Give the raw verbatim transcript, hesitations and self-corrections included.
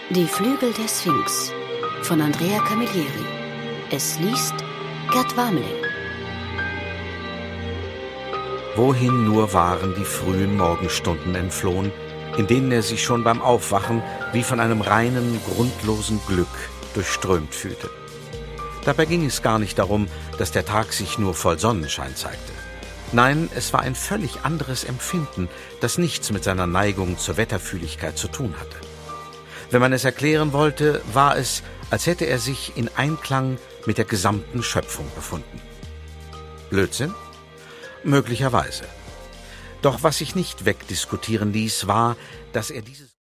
Die Flügel der Sphinx von Andrea Camilleri. Es liest Gerd Warmeling. Wohin nur waren die frühen Morgenstunden entflohen, in denen er sich schon beim Aufwachen wie von einem reinen, grundlosen Glück durchströmt fühlte. Dabei ging es gar nicht darum, dass der Tag sich nur voll Sonnenschein zeigte. Nein, es war ein völlig anderes Empfinden, das nichts mit seiner Neigung zur Wetterfühligkeit zu tun hatte. Wenn man es erklären wollte, war es, als hätte er sich in Einklang mit der gesamten Schöpfung befunden. Blödsinn? Möglicherweise. Doch was sich nicht wegdiskutieren ließ, war, dass er dieses